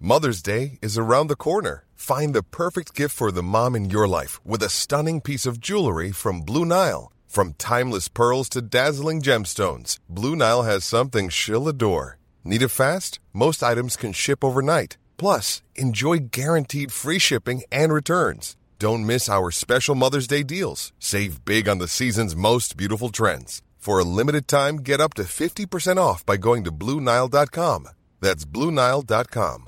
Mother's Day is around the corner. Find the perfect gift for the mom in your life with a stunning piece of jewelry from Blue Nile. From timeless pearls to dazzling gemstones, Blue Nile has something she'll adore. Need it fast? Most items can ship overnight. Plus, enjoy guaranteed free shipping and returns. Don't miss our special Mother's Day deals. Save big on the season's most beautiful trends. For a limited time, get up to 50% off by going to BlueNile.com. That's BlueNile.com.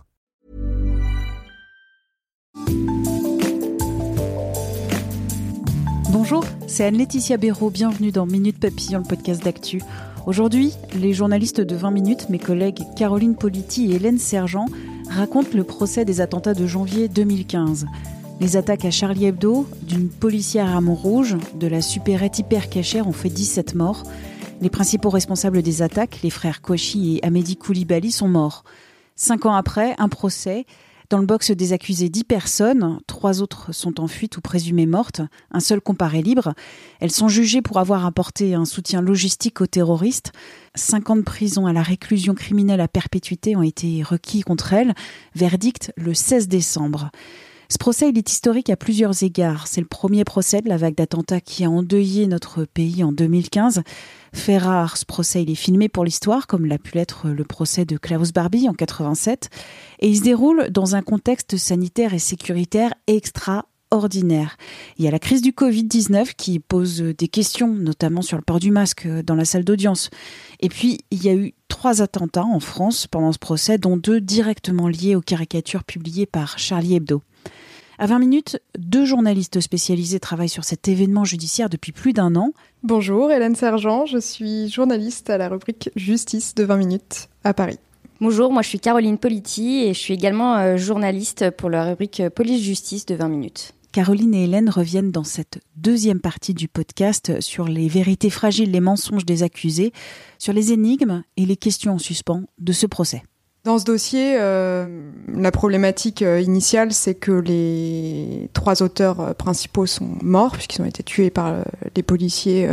Bonjour, c'est Anne-Laetitia Béraud, bienvenue dans Minute Papillon, le podcast d'actu. Aujourd'hui, les journalistes de 20 minutes, mes collègues Caroline Politi et Hélène Sergent, racontent le procès des attentats de janvier 2015. Les attaques à Charlie Hebdo, d'une policière à Montrouge, de la supérette Hyper Cacher ont fait 17 morts. Les principaux responsables des attaques, les frères Kouachi et Amédi Koulibaly, sont morts. 5 ans après, un procès. Dans le box des accusés, 10 personnes, 3 autres sont en fuite ou présumées mortes, un seul comparé libre. Elles sont jugées pour avoir apporté un soutien logistique aux terroristes. 5 ans de prison à la réclusion criminelle à perpétuité ont été requis contre elles. Verdict le 16 décembre. Ce procès, il est historique à plusieurs égards. C'est le premier procès de la vague d'attentats qui a endeuillé notre pays en 2015. Fait rare, ce procès, il est filmé pour l'histoire, comme l'a pu l'être le procès de Klaus Barbie en 87. Et il se déroule dans un contexte sanitaire et sécuritaire extraordinaire. Il y a la crise du Covid-19 qui pose des questions, notamment sur le port du masque dans la salle d'audience. Et puis, il y a eu 3 attentats en France pendant ce procès, dont 2 directement liés aux caricatures publiées par Charlie Hebdo. À 20 minutes, 2 journalistes spécialisés travaillent sur cet événement judiciaire depuis plus d'1 an. Bonjour, Hélène Sergent, je suis journaliste à la rubrique Justice de 20 minutes à Paris. Bonjour, moi je suis Caroline Politi et je suis également journaliste pour la rubrique Police-Justice de 20 minutes. Caroline et Hélène reviennent dans cette deuxième partie du podcast sur les vérités fragiles, les mensonges des accusés, sur les énigmes et les questions en suspens de ce procès. Dans ce dossier, la problématique initiale, c'est que les 3 auteurs principaux sont morts, puisqu'ils ont été tués par les policiers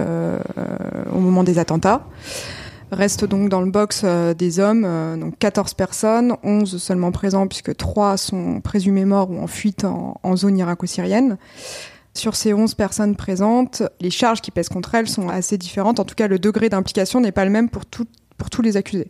au moment des attentats. Restent donc dans le box des hommes, donc 14 personnes, 11 seulement présents, puisque 3 sont présumés morts ou en fuite en zone irako-syrienne. Sur ces 11 personnes présentes, les charges qui pèsent contre elles sont assez différentes. En tout cas, le degré d'implication n'est pas le même pour tous les accusés.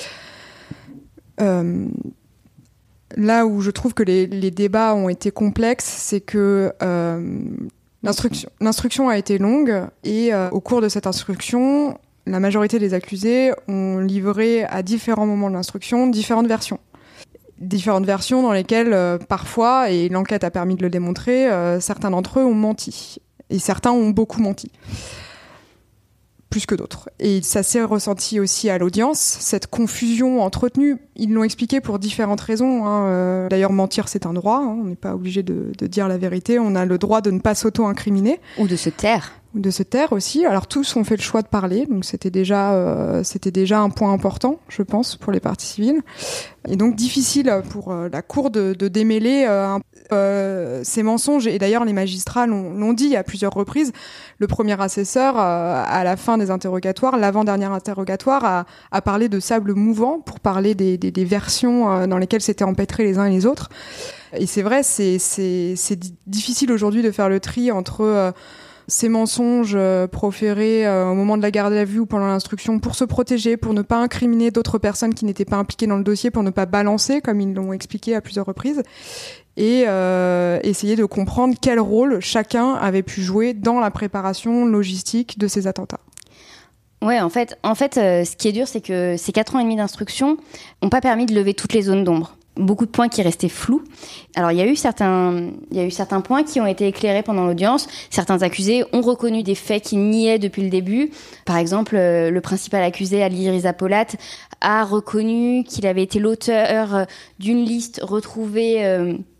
Là où je trouve que les débats ont été complexes, c'est que l'instruction a été longue et au cours de cette instruction, la majorité des accusés ont livré à différents moments de l'instruction différentes versions. Différentes versions dans lesquelles parfois, et l'enquête a permis de le démontrer, certains d'entre eux ont menti. Et certains ont beaucoup menti. Plus que d'autres. Et ça s'est ressenti aussi à l'audience, cette confusion entretenue. Ils l'ont expliqué pour différentes raisons. D'ailleurs, mentir, c'est un droit. On n'est pas obligé de dire la vérité. On a le droit de ne pas s'auto-incriminer. Ou de se taire. Ou de se taire aussi. Alors tous ont fait le choix de parler, donc c'était déjà un point important, je pense, pour les parties civiles. Et donc difficile pour la cour de démêler ces mensonges. Et d'ailleurs, les magistrats l'ont dit à plusieurs reprises. Le premier assesseur, à la fin des interrogatoires, l'avant-dernier interrogatoire, a parlé de sable mouvant pour parler des versions dans lesquelles s'étaient empêtrés les uns et les autres. Et c'est vrai, c'est difficile aujourd'hui de faire le tri entre ces mensonges proférés au moment de la garde à vue ou pendant l'instruction pour se protéger, pour ne pas incriminer d'autres personnes qui n'étaient pas impliquées dans le dossier, pour ne pas balancer, comme ils l'ont expliqué à plusieurs reprises, et essayer de comprendre quel rôle chacun avait pu jouer dans la préparation logistique de ces attentats. Ouais, en fait, ce qui est dur, c'est que ces 4 ans et demi d'instruction n'ont pas permis de lever toutes les zones d'ombre. Beaucoup de points qui restaient flous. Alors, il y a eu certains points qui ont été éclairés pendant l'audience. Certains accusés ont reconnu des faits qu'ils niaient depuis le début. Par exemple, le principal accusé, Ali Riza Polat, a reconnu qu'il avait été l'auteur d'une liste retrouvée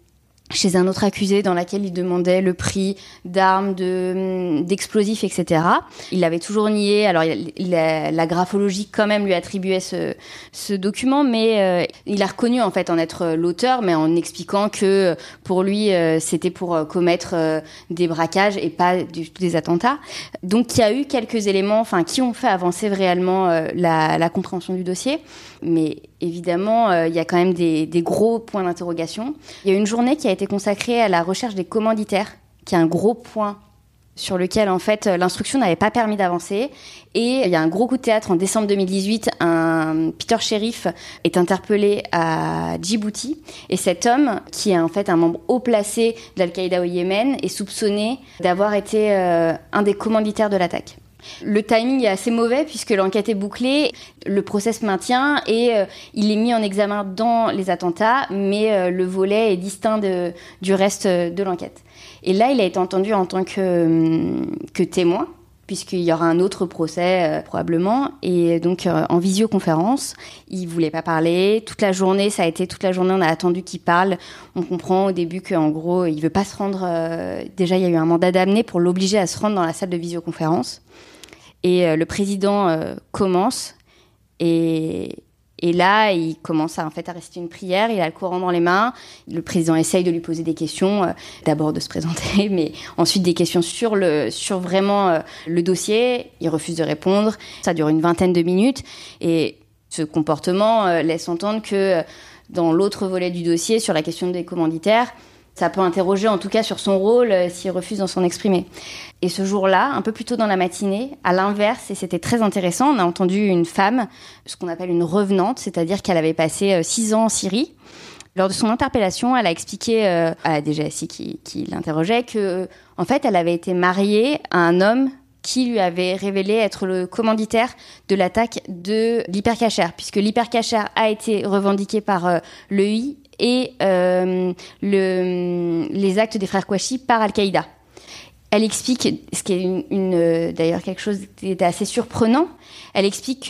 chez un autre accusé dans laquelle il demandait le prix d'armes, d'explosifs, etc. Il avait toujours nié. Alors, la graphologie, quand même, lui attribuait ce document, mais il a reconnu, en fait, en être l'auteur, mais en expliquant que, pour lui, c'était pour commettre des braquages et pas du tout des attentats. Donc, il y a eu quelques éléments, qui ont fait avancer réellement la compréhension du dossier. Mais évidemment, il y a quand même des gros points d'interrogation. Il y a une journée qui a été consacrée à la recherche des commanditaires, qui est un gros point sur lequel, en fait, l'instruction n'avait pas permis d'avancer. Et il y a un gros coup de théâtre en décembre 2018. Peter Sherif est interpellé à Djibouti. Et cet homme, qui est en fait un membre haut placé d'Al-Qaïda au Yémen, est soupçonné d'avoir été un des commanditaires de l'attaque. Le timing est assez mauvais puisque l'enquête est bouclée, le procès se maintient et il est mis en examen dans les attentats, mais le volet est distinct du reste de l'enquête. Et là, il a été entendu en tant que témoin, puisqu'il y aura un autre procès probablement, et donc en visioconférence. Il voulait pas parler. Toute la journée, on a attendu qu'il parle. On comprend au début qu'en gros, il veut pas se rendre. Déjà, il y a eu un mandat d'amener pour l'obliger à se rendre dans la salle de visioconférence. Et le président commence, et là, il commence à réciter une prière. Il a le Coran dans les mains. Le président essaye de lui poser des questions, d'abord de se présenter, mais ensuite des questions sur vraiment le dossier. Il refuse de répondre. Ça dure une vingtaine de minutes. Et ce comportement laisse entendre que dans l'autre volet du dossier, sur la question des commanditaires, ça peut interroger en tout cas sur son rôle s'il refuse d'en s'en exprimer. Et ce jour-là, un peu plus tôt dans la matinée, à l'inverse, et c'était très intéressant, on a entendu une femme, ce qu'on appelle une revenante, c'est-à-dire qu'elle avait passé 6 ans en Syrie. Lors de son interpellation, elle a expliqué à la DGSI qui l'interrogeait que, en fait, elle avait été mariée à un homme qui lui avait révélé être le commanditaire de l'attaque de l'Hypercacher, puisque l'Hypercacher a été revendiqué par l'EI et les actes des frères Kouachi par Al-Qaïda. Elle explique, ce qui est d'ailleurs quelque chose qui était assez surprenant, elle explique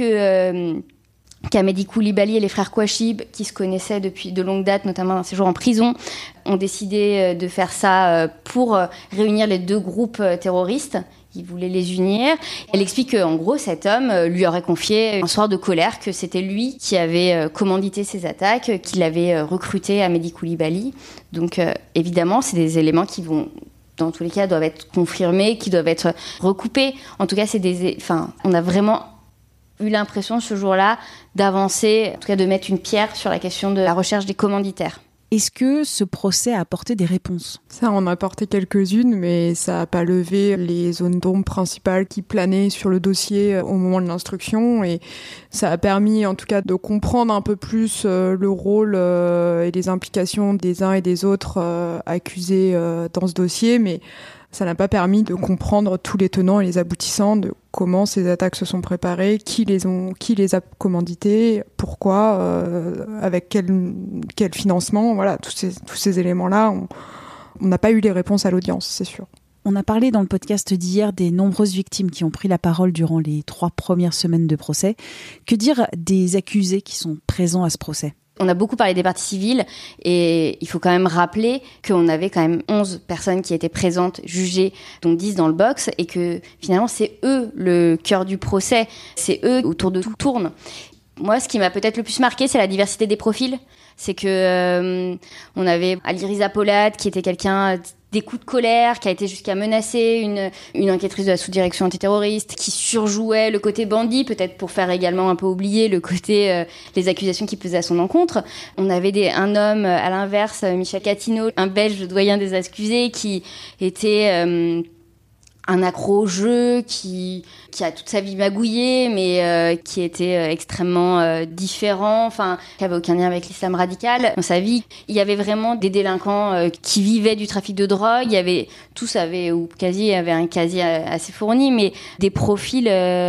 qu'Amedi Koulibaly et les frères Kouachi, qui se connaissaient depuis de longue date, notamment un séjour en prison, ont décidé de faire ça pour réunir les deux groupes terroristes. Ils voulaient les unir. Elle explique qu'en gros, cet homme lui aurait confié un soir de colère que c'était lui qui avait commandité ces attaques, qu'il avait recruté Amedi Koulibaly. Donc évidemment, c'est des éléments qui vont, dans tous les cas, doivent être confirmés, qui doivent être recoupés. En tout cas, on a vraiment eu l'impression ce jour-là d'avancer, en tout cas de mettre une pierre sur la question de la recherche des commanditaires. Est-ce que ce procès a apporté des réponses ? Ça en a apporté quelques-unes, mais ça n'a pas levé les zones d'ombre principales qui planaient sur le dossier au moment de l'instruction. Et ça a permis en tout cas de comprendre un peu plus le rôle et les implications des uns et des autres accusés dans ce dossier. Mais ça n'a pas permis de comprendre tous les tenants et les aboutissants de comment ces attaques se sont préparées, qui les a commanditées, pourquoi, avec quel financement. Voilà, tous ces éléments-là, on n'a pas eu les réponses à l'audience, c'est sûr. On a parlé dans le podcast d'hier des nombreuses victimes qui ont pris la parole durant les 3 premières semaines de procès. Que dire des accusés qui sont présents à ce procès ? On a beaucoup parlé des parties civiles et il faut quand même rappeler qu'on avait quand même 11 personnes qui étaient présentes, jugées, dont 10 dans le box, et que finalement c'est eux le cœur du procès, c'est eux autour de tout tourne. Moi, ce qui m'a peut-être le plus marqué, c'est la diversité des profils. C'est que on avait Ali Riza Polat, qui était quelqu'un des coups de colère, qui a été jusqu'à menacer une enquêtrice de la sous-direction antiterroriste, qui surjouait le côté bandit, peut-être pour faire également un peu oublier le côté les accusations qui pesaient à son encontre. On avait un homme, à l'inverse, Michel Catino, un Belge doyen des accusés, qui était un accro au jeu, qui a toute sa vie magouillé, mais qui était extrêmement différent, qui avait aucun lien avec l'islam radical dans sa vie. Il y avait vraiment des délinquants qui vivaient du trafic de drogue. Tous avaient un casier assez fourni, mais des profils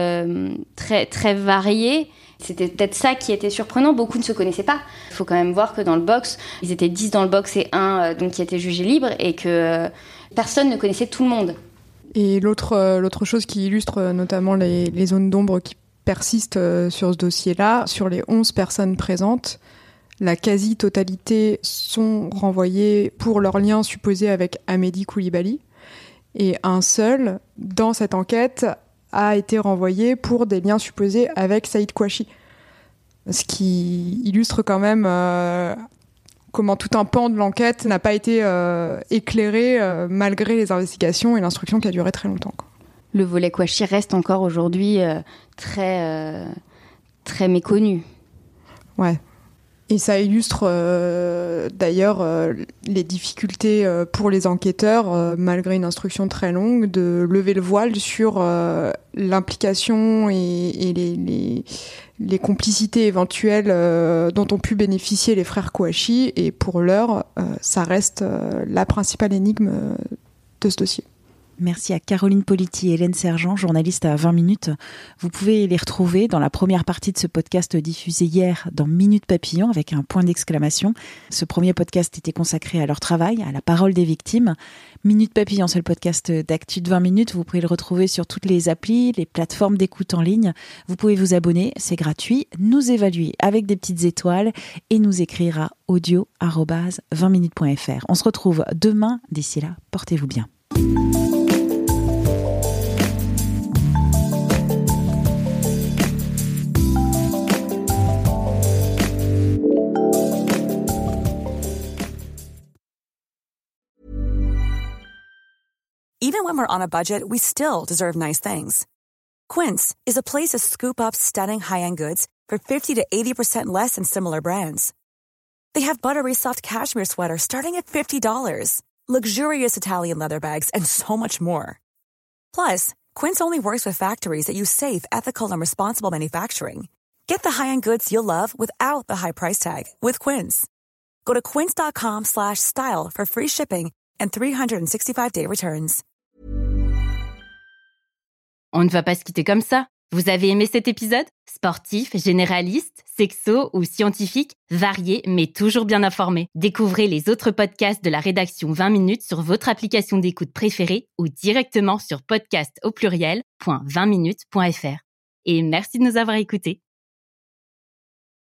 très très variés. C'était peut-être ça qui était surprenant. Beaucoup ne se connaissaient pas. Il faut quand même voir que dans le box, ils étaient 10 dans le box et un donc qui était jugé libre, et que personne ne connaissait tout le monde. Et l'autre chose qui illustre notamment les zones d'ombre qui persistent sur ce dossier-là, sur les 11 personnes présentes, La quasi-totalité sont renvoyés pour leur lien supposé avec Amédi Coulibaly. Et un seul, dans cette enquête, a été renvoyé pour des liens supposés avec Saïd Kouachi. Ce qui illustre quand même comment tout un pan de l'enquête n'a pas été éclairé malgré les investigations et l'instruction qui a duré très longtemps, quoi. Le volet Kouachi reste encore aujourd'hui très méconnu. Ouais. Et ça illustre d'ailleurs les difficultés pour les enquêteurs, malgré une instruction très longue, de lever le voile sur l'implication et les complicités éventuelles dont ont pu bénéficier les frères Kouachi. Et pour l'heure, ça reste la principale énigme de ce dossier. Merci à Caroline Politi et Hélène Sergent, journalistes à 20 minutes. Vous pouvez les retrouver dans la première partie de ce podcast diffusé hier dans Minute Papillon avec un point d'exclamation. Ce premier podcast était consacré à leur travail, à la parole des victimes. Minute Papillon, c'est le podcast d'actu de 20 minutes. Vous pouvez le retrouver sur toutes les applis, les plateformes d'écoute en ligne. Vous pouvez vous abonner, c'est gratuit, nous évaluer avec des petites étoiles et nous écrire à audio@20minutes.fr. On se retrouve demain. D'ici là, portez-vous bien. Even when we're on a budget, we still deserve nice things. Quince is a place to scoop up stunning high-end goods for 50 to 80% less than similar brands. They have buttery soft cashmere sweaters starting at $50, luxurious Italian leather bags, and so much more. Plus, Quince only works with factories that use safe, ethical, and responsible manufacturing. Get the high-end goods you'll love without the high price tag with Quince. Go to quince.com/style for free shipping and 365-day returns. On ne va pas se quitter comme ça. Vous avez aimé cet épisode ? Sportif, généraliste, sexo ou scientifique, varié mais toujours bien informé. Découvrez les autres podcasts de la rédaction 20 minutes sur votre application d'écoute préférée ou directement sur podcast@20minutes.fr. Et merci de nous avoir écoutés.